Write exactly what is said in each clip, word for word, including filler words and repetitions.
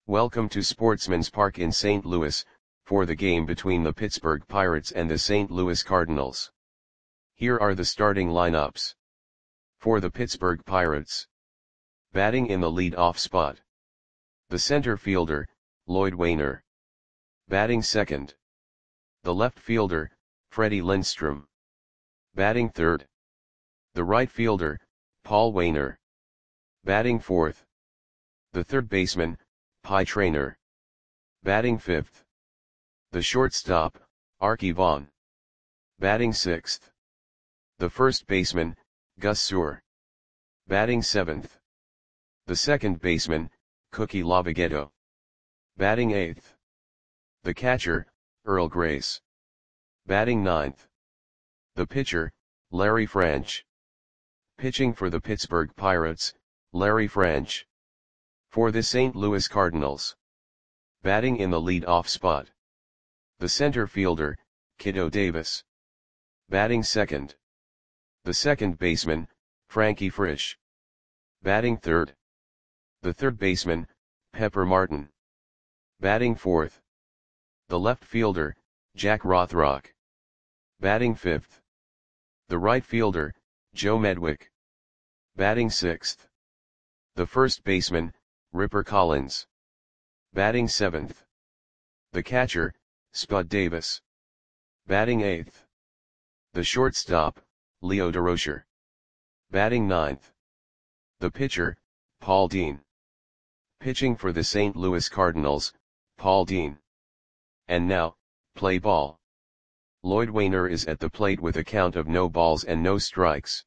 Welcome to Sportsman's Park in Saint Louis, for the game between the Pittsburgh Pirates and the Saint Louis Cardinals. Here are the starting lineups. For the Pittsburgh Pirates. Batting in the lead-off spot. The center fielder, Lloyd Waner. Batting second. The left fielder, Freddie Lindstrom. Batting third. The right fielder, Paul Waner. Batting fourth. The third baseman, Pie Traynor. Batting fifth. The shortstop, Arky Vaughan. Batting sixth. The first baseman, Gus Suhr. Batting seventh. The second baseman, Cookie Lavagetto. Batting eighth. The catcher, Earl Grace. Batting ninth. The pitcher, Larry Franch. Pitching for the Pittsburgh Pirates, Larry Franch. For the Saint Louis Cardinals. Batting in the lead-off spot. The center fielder, Kiddo Davis. Batting second. The second baseman, Frankie Frisch. Batting third. The third baseman, Pepper Martin. Batting fourth. The left fielder, Jack Rothrock. Batting fifth. The right fielder, Joe Medwick. Batting sixth. The first baseman, Ripper Collins. Batting seventh. The catcher, Spud Davis. Batting eighth. The shortstop, Leo Durocher. Batting ninth. The pitcher, Paul Dean. Pitching for the Saint Louis Cardinals, Paul Dean. And now, play ball. Lloyd Waner is at the plate with a count of no balls and no strikes.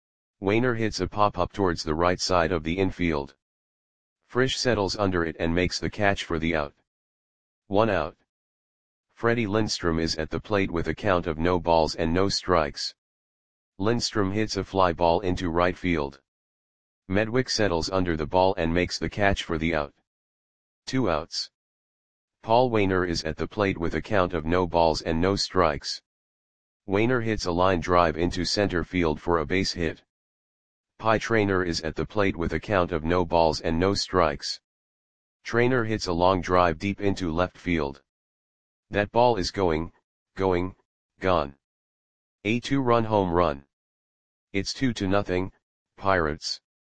Waner hits a pop-up towards the right side of the infield. Frisch settles under it and makes the catch for the out. One out. Freddie Lindstrom is at the plate with a count of no balls and no strikes. Lindstrom hits a fly ball into right field. Medwick settles under the ball and makes the catch for the out. Two outs. Paul Waner is at the plate with a count of no balls and no strikes. Waner hits a line drive into center field for a base hit. Pie Traynor is at the plate with a count of no balls and no strikes. Traynor hits a long drive deep into left field. That ball is going, going, gone. A two-run home run. It's two to nothing, Pirates.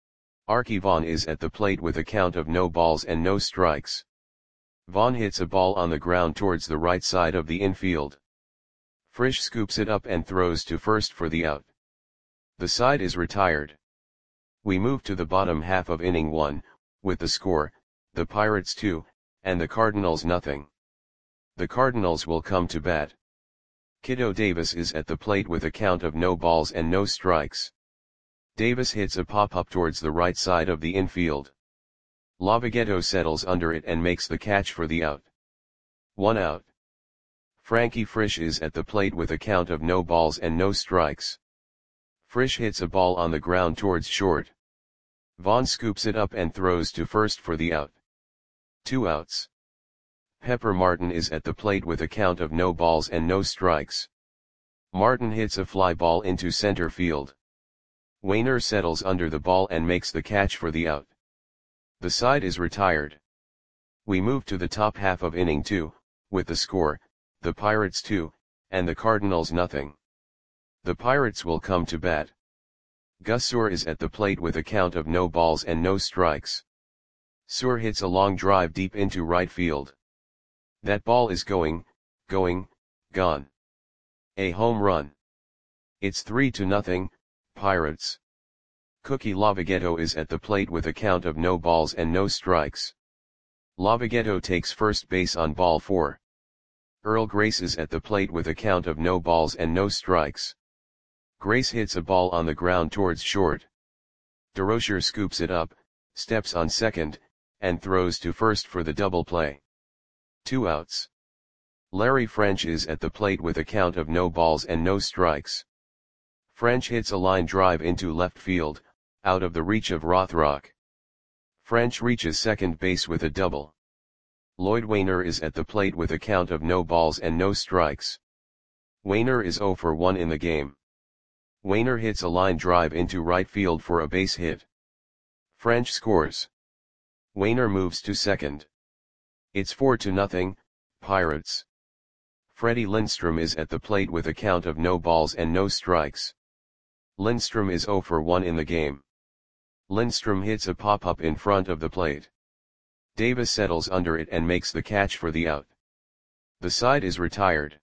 Arky Vaughan is at the plate with a count of no balls and no strikes. Vaughan hits a ball on the ground towards the right side of the infield. Frisch scoops it up and throws to first for the out. The side is retired. We move to the bottom half of inning one, with the score, the Pirates two, and the Cardinals nothing. The Cardinals will come to bat. Kiddo Davis is at the plate with a count of no balls and no strikes. Davis hits a pop-up towards the right side of the infield. Lavagetto settles under it and makes the catch for the out. One out. Frankie Frisch is at the plate with a count of no balls and no strikes. Frisch hits a ball on the ground towards short. Vaughan scoops it up and throws to first for the out. Two outs. Pepper Martin is at the plate with a count of no balls and no strikes. Martin hits a fly ball into center field. Waner settles under the ball and makes the catch for the out. The side is retired. We move to the top half of inning two, with the score, the Pirates two, and the Cardinals nothing. The Pirates will come to bat. Gus Suhr is at the plate with a count of no balls and no strikes. Suhr hits a long drive deep into right field. That ball is going, going, gone. A home run. It's three to nothing, Pirates. Cookie Lavagetto is at the plate with a count of no balls and no strikes. Lavagetto takes first base on ball four. Earl Grace is at the plate with a count of no balls and no strikes. Grace hits a ball on the ground towards short. Durocher scoops it up, steps on second, and throws to first for the double play. Two outs. Larry Franch is at the plate with a count of no balls and no strikes. Franch hits a line drive into left field, out of the reach of Rothrock. Franch reaches second base with a double. Lloyd Waner is at the plate with a count of no balls and no strikes. Waner is zero for one in the game. Waner hits a line drive into right field for a base hit. Franch scores. Waner moves to second. It's four to nothing, Pirates. Freddie Lindstrom is at the plate with a count of no balls and no strikes. Lindstrom is zero for one in the game. Lindstrom hits a pop-up in front of the plate. Davis settles under it and makes the catch for the out. The side is retired.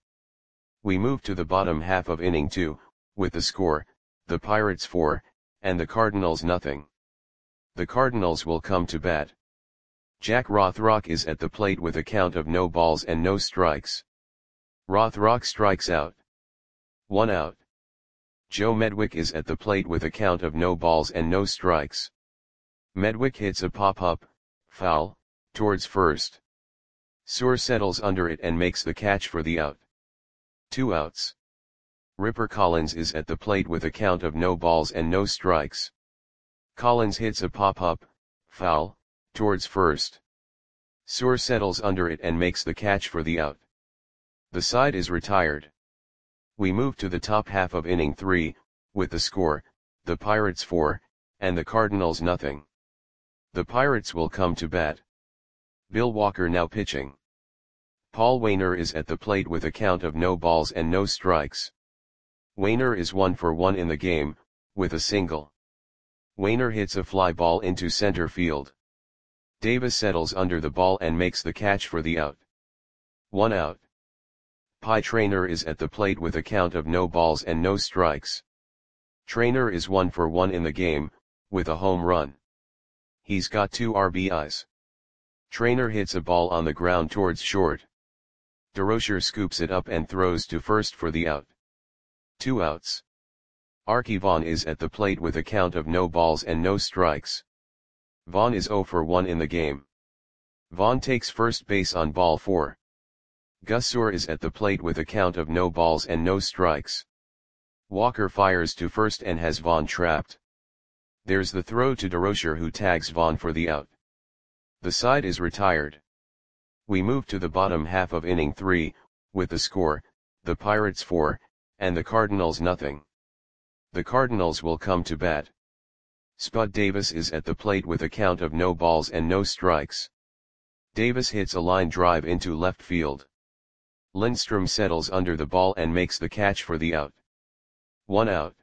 We move to the bottom half of inning two, with the score, the Pirates four, and the Cardinals nothing. The Cardinals will come to bat. Jack Rothrock is at the plate with a count of no balls and no strikes. Rothrock strikes out. One out. Joe Medwick is at the plate with a count of no balls and no strikes. Medwick hits a pop-up, foul, towards first. Suhr settles under it and makes the catch for the out. Two outs. Ripper Collins is at the plate with a count of no balls and no strikes. Collins hits a pop-up, foul, towards first. Suhr settles under it and makes the catch for the out. The side is retired. We move to the top half of inning three, with the score, the Pirates four, and the Cardinals nothing. The Pirates will come to bat. Bill Walker now pitching. Paul Waner is at the plate with a count of no balls and no strikes. Waner is one for one in the game, with a single. Waner hits a fly ball into center field. Davis settles under the ball and makes the catch for the out. One out. Pie Traynor is at the plate with a count of no balls and no strikes. Traynor is one for one in the game, with a home run. He's got two R B Is. Traynor hits a ball on the ground towards short. DeRocher scoops it up and throws to first for the out. Two outs. Arky Vaughan is at the plate with a count of no balls and no strikes. Vaughan is zero for one in the game. Vaughan takes first base on ball four. Gus Suhr is at the plate with a count of no balls and no strikes. Walker fires to first and has Vaughan trapped. There's the throw to DeRocher, who tags Vaughan for the out. The side is retired. We move to the bottom half of inning three, with the score, the Pirates four, and the Cardinals nothing. The Cardinals will come to bat. Spud Davis is at the plate with a count of no balls and no strikes. Davis hits a line drive into left field. Lindstrom settles under the ball and makes the catch for the out. One out.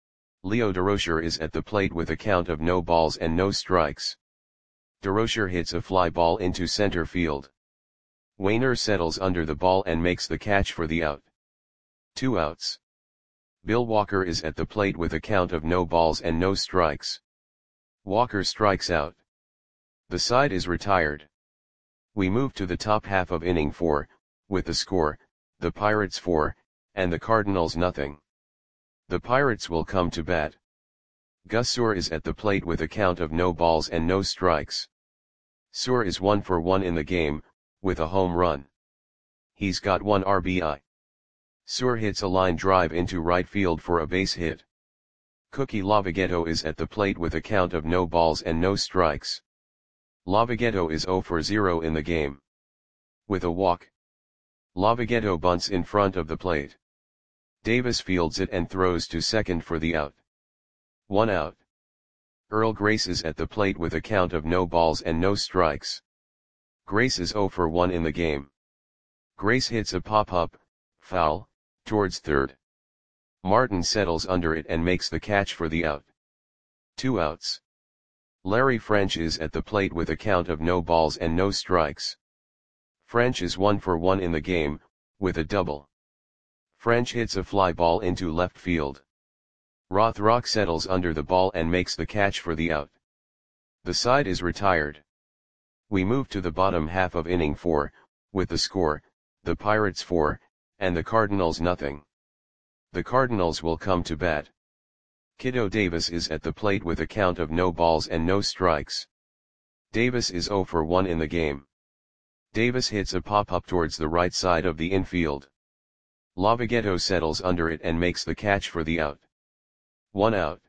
Leo DeRocher is at the plate with a count of no balls and no strikes. DeRocher hits a fly ball into center field. Waner settles under the ball and makes the catch for the out. Two outs. Bill Walker is at the plate with a count of no balls and no strikes. Walker strikes out. The side is retired. We move to the top half of inning four, with the score, the Pirates four, and the Cardinals nothing. The Pirates will come to bat. Gus Suhr is at the plate with a count of no balls and no strikes. Suhr is one for one in the game, with a home run. He's got one R B I. Suhr hits a line drive into right field for a base hit. Cookie Lavagetto is at the plate with a count of no balls and no strikes. Lavagetto is zero for zero in the game. With a walk. Lavagetto bunts in front of the plate. Davis fields it and throws to second for the out. One out. Earl Grace is at the plate with a count of no balls and no strikes. Grace is zero for one in the game. Grace hits a pop-up, foul, towards third. Martin settles under it and makes the catch for the out. Two outs. Larry French is at the plate with a count of no balls and no strikes. French is one for one in the game, with a double. French hits a fly ball into left field. Rothrock settles under the ball and makes the catch for the out. The side is retired. We move to the bottom half of inning four, with the score, the Pirates four, and the Cardinals nothing. The Cardinals will come to bat. Kiddo Davis is at the plate with a count of no balls and no strikes. Davis is zero for one in the game. Davis hits a pop-up towards the right side of the infield. Lavagetto settles under it and makes the catch for the out. One out.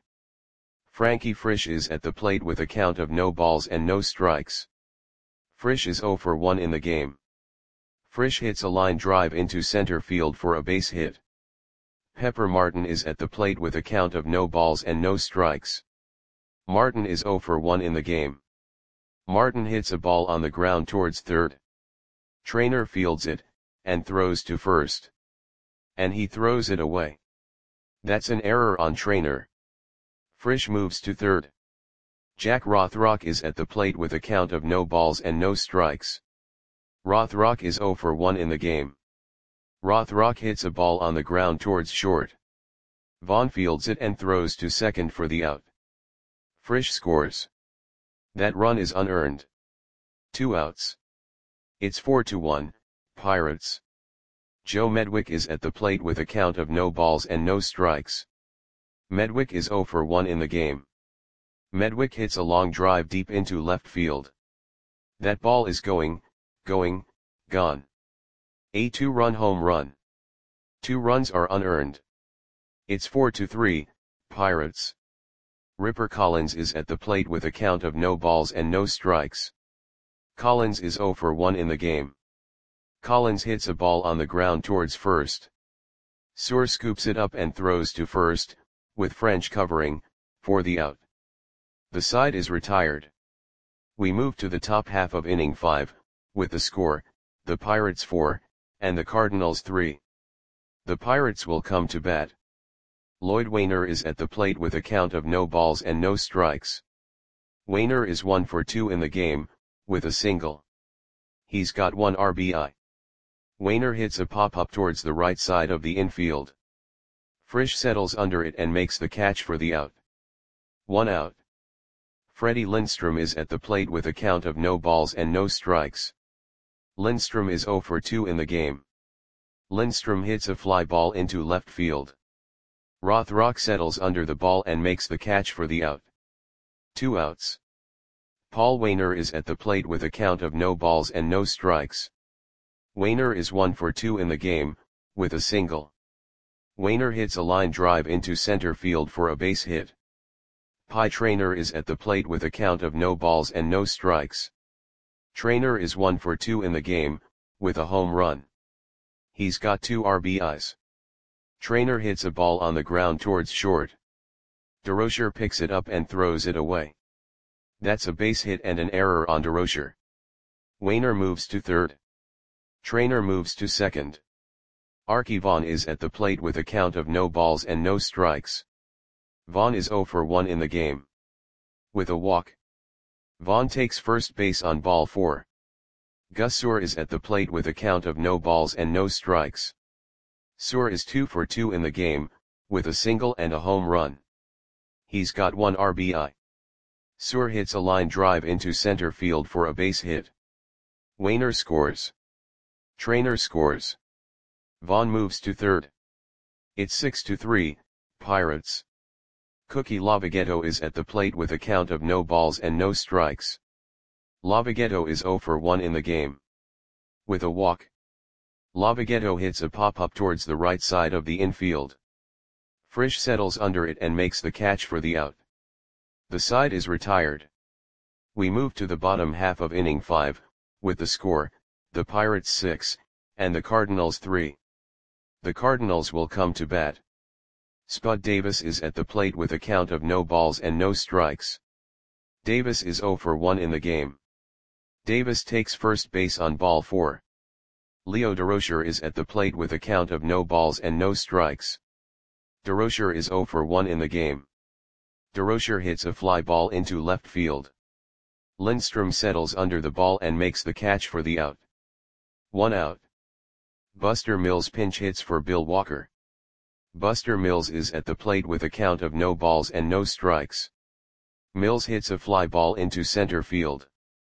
Frankie Frisch is at the plate with a count of no balls and no strikes. Frisch is zero for one in the game. Frisch hits a line drive into center field for a base hit. Pepper Martin is at the plate with a count of no balls and no strikes. Martin is zero for one in the game. Martin hits a ball on the ground towards third. Trainer fields it, and throws to first. And he throws it away. That's an error on Trainer. Frisch moves to third. Jack Rothrock is at the plate with a count of no balls and no strikes. Rothrock is zero for one in the game. Rothrock hits a ball on the ground towards short. Vaughn fields it and throws to second for the out. Frisch scores. That run is unearned. Two outs. It's four to one, Pirates. Joe Medwick is at the plate with a count of no balls and no strikes. Medwick is zero for one in the game. Medwick hits a long drive deep into left field. That ball is going, going, gone. A two-run home run. Two runs are unearned. It's four to three, Pirates. Ripper Collins is at the plate with a count of no balls and no strikes. Collins is zero for one in the game. Collins hits a ball on the ground towards first. Suhr scoops it up and throws to first, with French covering, for the out. The side is retired. We move to the top half of inning five, with the score, the Pirates four, and the Cardinals three. The Pirates will come to bat. Lloyd Wainer is at the plate with a count of no balls and no strikes. Wainer is one for two in the game, with a single. He's got one R B I. Wainer hits a pop-up towards the right side of the infield. Frisch settles under it and makes the catch for the out. One out. Freddie Lindstrom is at the plate with a count of no balls and no strikes. Lindstrom is zero for two in the game. Lindstrom hits a fly ball into left field. Rothrock settles under the ball and makes the catch for the out. Two outs. Paul Wainer is at the plate with a count of no balls and no strikes. Wainer is one for two in the game, with a single. Wainer hits a line drive into center field for a base hit. Pie Traynor is at the plate with a count of no balls and no strikes. Traynor is one for two in the game, with a home run. He's got two R B Is. Traynor hits a ball on the ground towards short. DeRocher picks it up and throws it away. That's a base hit and an error on DeRocher. Wainer moves to third. Traynor moves to second. Arky Vaughan is at the plate with a count of no balls and no strikes. Vaughan is zero for one in the game. With a walk. Vaughan takes first base on ball four. Gus Suhr is at the plate with a count of no balls and no strikes. Suhr is two for two in the game, with a single and a home run. He's got one R B I. Suhr hits a line drive into center field for a base hit. Wainer scores. Traynor scores. Vaughan moves to third. It's six to three, Pirates. Cookie Lavagetto is at the plate with a count of no balls and no strikes. Lavagetto is zero for one in the game. With a walk. Lavagetto hits a pop-up towards the right side of the infield. Frisch settles under it and makes the catch for the out. The side is retired. We move to the bottom half of inning five, with the score, the Pirates six, and the Cardinals three. The Cardinals will come to bat. Spud Davis is at the plate with a count of no balls and no strikes. Davis is zero for one in the game. Davis takes first base on ball four. Leo DeRocher is at the plate with a count of no balls and no strikes. DeRocher is zero for one in the game. DeRocher hits a fly ball into left field. Lindstrom settles under the ball and makes the catch for the out. One out. Buster Mills pinch hits for Bill Walker. Buster Mills is at the plate with a count of no balls and no strikes. Mills hits a fly ball into center field.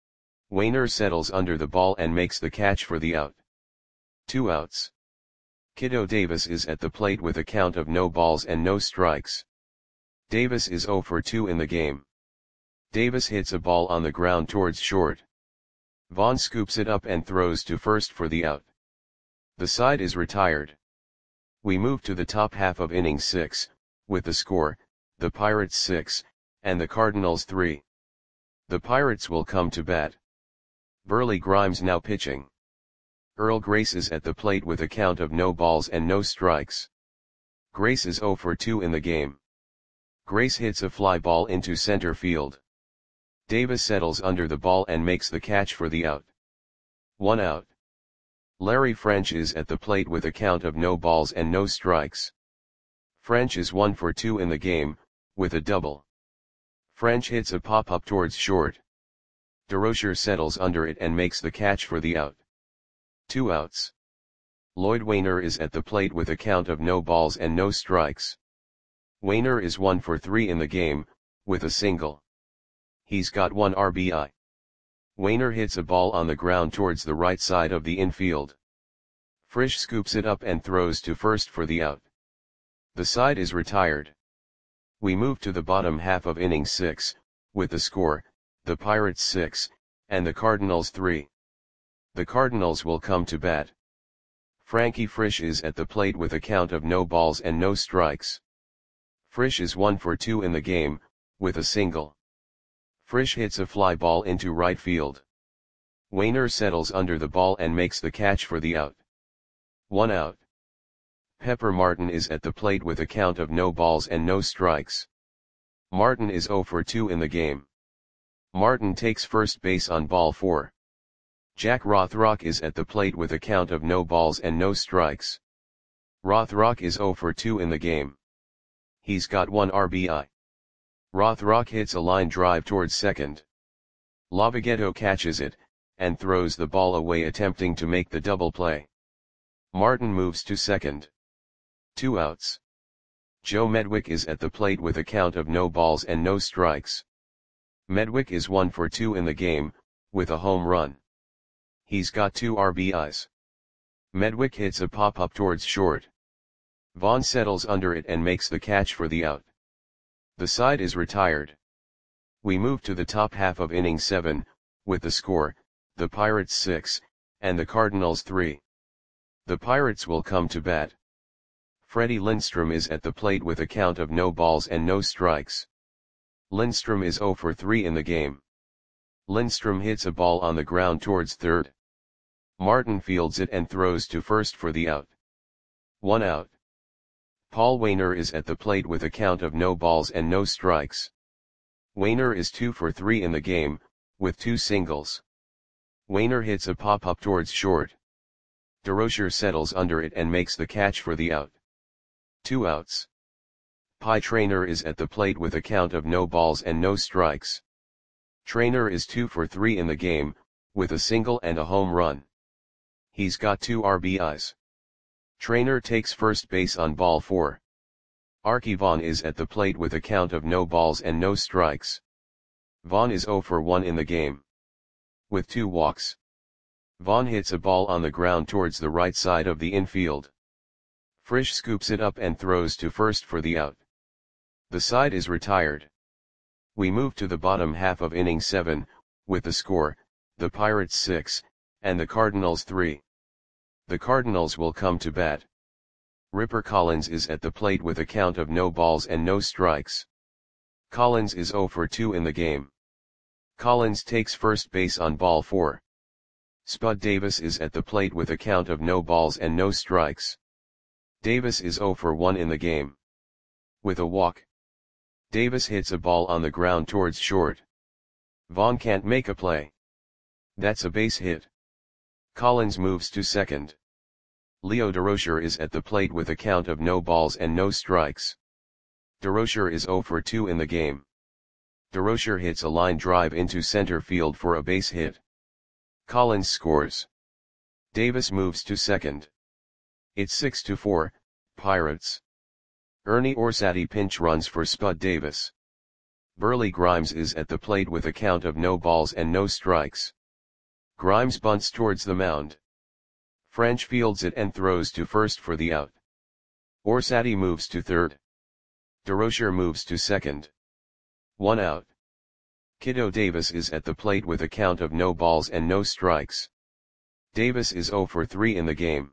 Wainer settles under the ball and makes the catch for the out. Two outs. Kiddo Davis is at the plate with a count of no balls and no strikes. Davis is zero for two in the game. Davis hits a ball on the ground towards short. Vaughan scoops it up and throws to first for the out. The side is retired. We move to the top half of inning six, with the score, the Pirates six, and the Cardinals three. The Pirates will come to bat. Burley Grimes now pitching. Earl Grace is at the plate with a count of no balls and no strikes. Grace is zero for two in the game. Grace hits a fly ball into center field. Davis settles under the ball and makes the catch for the out. One out. Larry French is at the plate with a count of no balls and no strikes. French is one for two in the game, with a double. French hits a pop-up towards short. DeRocher settles under it and makes the catch for the out. Two outs. Lloyd Wainer is at the plate with a count of no balls and no strikes. Wainer is one for three in the game, with a single. He's got one R B I. Wainer hits a ball on the ground towards the right side of the infield. Frisch scoops it up and throws to first for the out. The side is retired. We move to the bottom half of inning six, with the score, the Pirates six, and the Cardinals three. The Cardinals will come to bat. Frankie Frisch is at the plate with a count of no balls and no strikes. Frisch is one for two in the game, with a single. Frisch hits a fly ball into right field. Wainer settles under the ball and makes the catch for the out. One out. Pepper Martin is at the plate with a count of no balls and no strikes. Martin is zero for two in the game. Martin takes first base on ball four. Jack Rothrock is at the plate with a count of no balls and no strikes. Rothrock is zero for two in the game. He's got one R B I. Rothrock hits a line drive towards second. Lavogetto catches it, and throws the ball away attempting to make the double play. Martin moves to second. Two outs. Joe Medwick is at the plate with a count of no balls and no strikes. Medwick is one for two in the game, with a home run. He's got two R B Is. Medwick hits a pop-up towards short. Vaughn settles under it and makes the catch for the out. The side is retired. We move to the top half of inning seven, with the score, the Pirates six, and the Cardinals three. The Pirates will come to bat. Freddie Lindstrom is at the plate with a count of no balls and no strikes. Lindstrom is zero for three in the game. Lindstrom hits a ball on the ground towards third. Martin fields it and throws to first for the out. One out. Paul Wainer is at the plate with a count of no balls and no strikes. Wainer is two for three in the game, with two singles. Wainer hits a pop-up towards short. DeRocher settles under it and makes the catch for the out. Two outs. Pie Traynor is at the plate with a count of no balls and no strikes. Traynor is two for three in the game, with a single and a home run. He's got two R B Is. Traynor takes first base on ball four. Archie Vaughn is at the plate with a count of no balls and no strikes. Vaughn is zero for one in the game. With two walks. Vaughn hits a ball on the ground towards the right side of the infield. Frisch scoops it up and throws to first for the out. The side is retired. We move to the bottom half of inning seven, with the score, the Pirates six, and the Cardinals three. The Cardinals will come to bat. Ripper Collins is at the plate with a count of no balls and no strikes. Collins is zero for two in the game. Collins takes first base on ball four. Spud Davis is at the plate with a count of no balls and no strikes. Davis is zero for one in the game. With a walk. Davis hits a ball on the ground towards short. Vaughn can't make a play. That's a base hit. Collins moves to second. Leo DeRocher is at the plate with a count of no balls and no strikes. DeRocher is zero for two in the game. DeRocher hits a line drive into center field for a base hit. Collins scores. Davis moves to second. It's six to four, Pirates. Ernie Orsatti pinch runs for Spud Davis. Burley Grimes is at the plate with a count of no balls and no strikes. Grimes bunts towards the mound. French fields it and throws to first for the out. Orsatti moves to third. DeRocher moves to second. One out. Kiddo Davis is at the plate with a count of no balls and no strikes. Davis is zero for three in the game.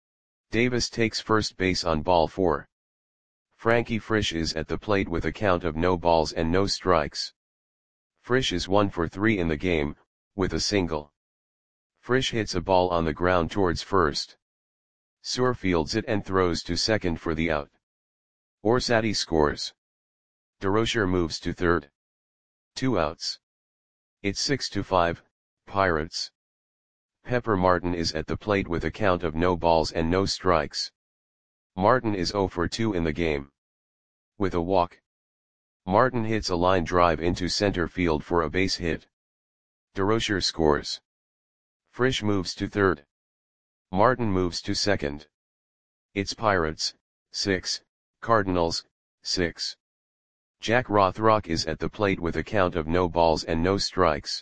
Davis takes first base on ball four. Frankie Frisch is at the plate with a count of no balls and no strikes. Frisch is one for three in the game, with a single. Frisch hits a ball on the ground towards first. Suhr fields it and throws to second for the out. Orsatti scores. DeRocher moves to third. Two outs. It's six to five, Pirates. Pepper Martin is at the plate with a count of no balls and no strikes. Martin is zero for two in the game. With a walk, Martin hits a line drive into center field for a base hit. DeRocher scores. Frisch moves to third. Martin moves to second. It's Pirates, six, Cardinals, six. Jack Rothrock is at the plate with a count of no balls and no strikes.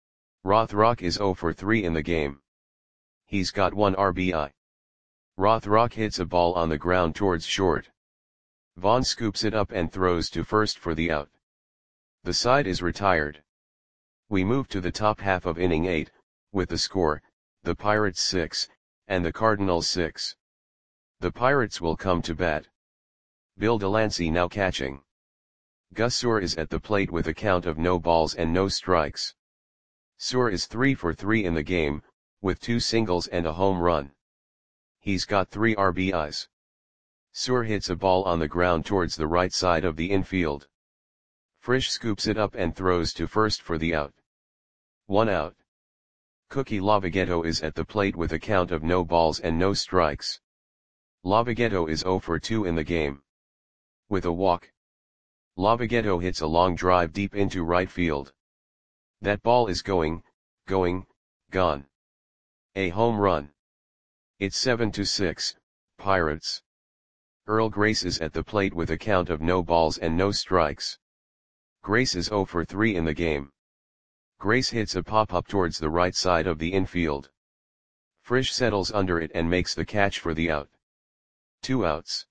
Rothrock is zero for three in the game. He's got one R B I. Rothrock hits a ball on the ground towards short. Vaughn scoops it up and throws to first for the out. The side is retired. We move to the top half of inning eight, with the score, the Pirates six, and the Cardinals six. The Pirates will come to bat. Bill Delancey now catching. Gus Suhr is at the plate with a count of no balls and no strikes. Suhr is three for three in the game, with two singles and a home run. He's got three R B Is. Suhr hits a ball on the ground towards the right side of the infield. Frisch scoops it up and throws to first for the out. One out. Cookie Lavagetto is at the plate with a count of no balls and no strikes. Lavagetto is zero for two in the game. With a walk, Lavagetto hits a long drive deep into right field. That ball is going, going, gone. A home run. It's seven to six, Pirates. Earl Grace is at the plate with a count of no balls and no strikes. Grace is zero for three in the game. Grace hits a pop-up towards the right side of the infield. Frisch settles under it and makes the catch for the out. Two outs.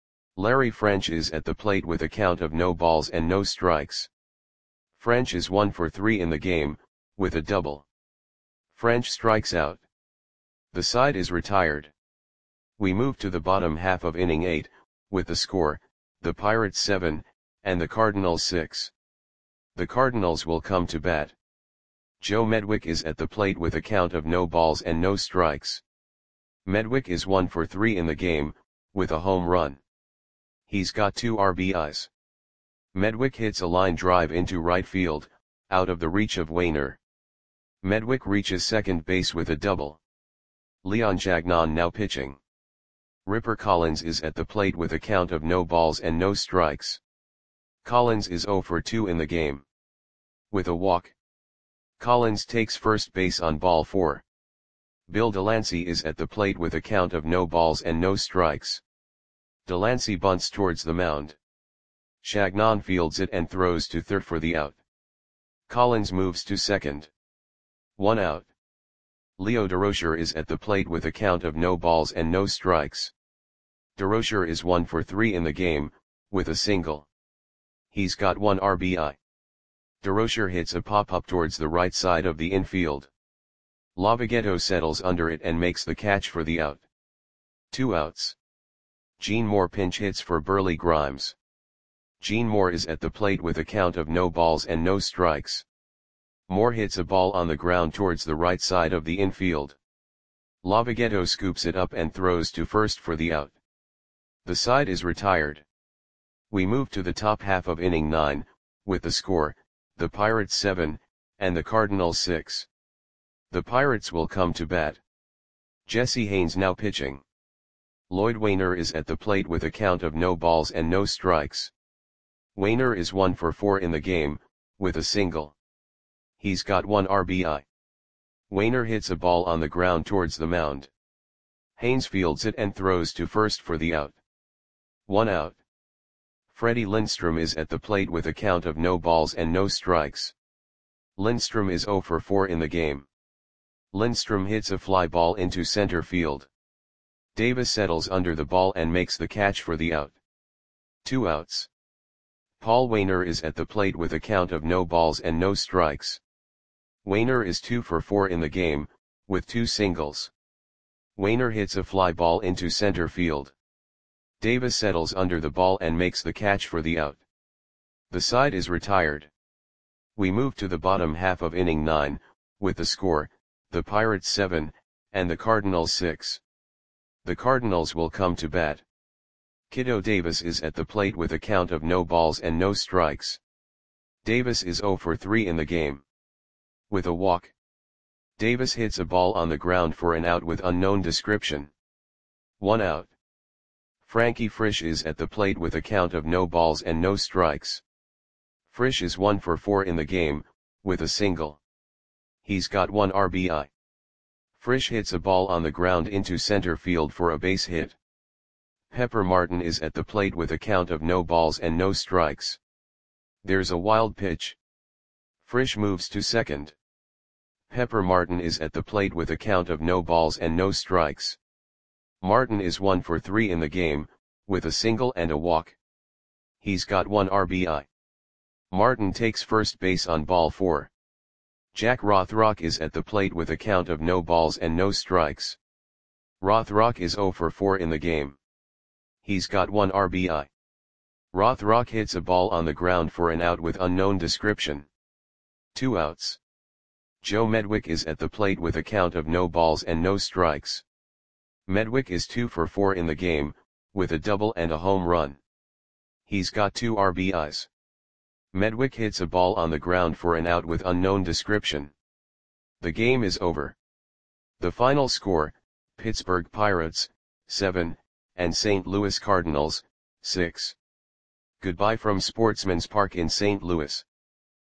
Larry French is at the plate with a count of no balls and no strikes. French is one for three in the game, with a double. French strikes out. The side is retired. We move to the bottom half of inning eight, with the score, the Pirates seven, and the Cardinals six. The Cardinals will come to bat. Joe Medwick is at the plate with a count of no balls and no strikes. Medwick is one for three in the game, with a home run. He's got two R B Is. Medwick hits a line drive into right field, out of the reach of Wainer. Medwick reaches second base with a double. Leon Jagnon now pitching. Ripper Collins is at the plate with a count of no balls and no strikes. Collins is zero for two in the game. With a walk, Collins takes first base on ball four. Bill Delancey is at the plate with a count of no balls and no strikes. Delancey bunts towards the mound. Jagnon fields it and throws to third for the out. Collins moves to second. One out. Leo Durocher is at the plate with a count of no balls and no strikes. Durocher is one for three in the game, with a single. He's got one R B I. Durocher hits a pop-up towards the right side of the infield. Lavagetto settles under it and makes the catch for the out. Two outs. Gene Moore pinch hits for Burley Grimes. Gene Moore is at the plate with a count of no balls and no strikes. Moore hits a ball on the ground towards the right side of the infield. Lavagetto scoops it up and throws to first for the out. The side is retired. We move to the top half of inning nine, with the score, the Pirates seven, and the Cardinals six. The Pirates will come to bat. Jesse Haynes now pitching. Lloyd Wainer is at the plate with a count of no balls and no strikes. Wainer is one for four in the game, with a single. He's got one R B I. Wainer hits a ball on the ground towards the mound. Haynes fields it and throws to first for the out. One out. Freddie Lindstrom is at the plate with a count of no balls and no strikes. Lindstrom is zero for four in the game. Lindstrom hits a fly ball into center field. Davis settles under the ball and makes the catch for the out. Two outs. Paul Wainer is at the plate with a count of no balls and no strikes. Wainer is two for four in the game, with two singles. Wainer hits a fly ball into center field. Davis settles under the ball and makes the catch for the out. The side is retired. We move to the bottom half of inning nine, with the score, the Pirates seven, and the Cardinals six. The Cardinals will come to bat. Kiddo Davis is at the plate with a count of no balls and no strikes. Davis is zero for three in the game. With a walk, Davis hits a ball on the ground for an out with unknown description. One out. Frankie Frisch is at the plate with a count of no balls and no strikes. Frisch is one for four in the game, with a single. He's got one R B I. Frisch hits a ball on the ground into center field for a base hit. Pepper Martin is at the plate with a count of no balls and no strikes. There's a wild pitch. Frisch moves to second. Pepper Martin is at the plate with a count of no balls and no strikes. Martin is one for three in the game, with a single and a walk. He's got one R B I. Martin takes first base on ball four. Jack Rothrock is at the plate with a count of no balls and no strikes. Rothrock is zero for four in the game. He's got one R B I. Rothrock hits a ball on the ground for an out with unknown description. Two outs. Joe Medwick is at the plate with a count of no balls and no strikes. Medwick is two for four in the game, with a double and a home run. He's got two R B Is. Medwick hits a ball on the ground for an out with unknown description. The game is over. The final score, Pittsburgh Pirates, seven, and Saint Louis Cardinals, six. Goodbye from Sportsman's Park in Saint Louis.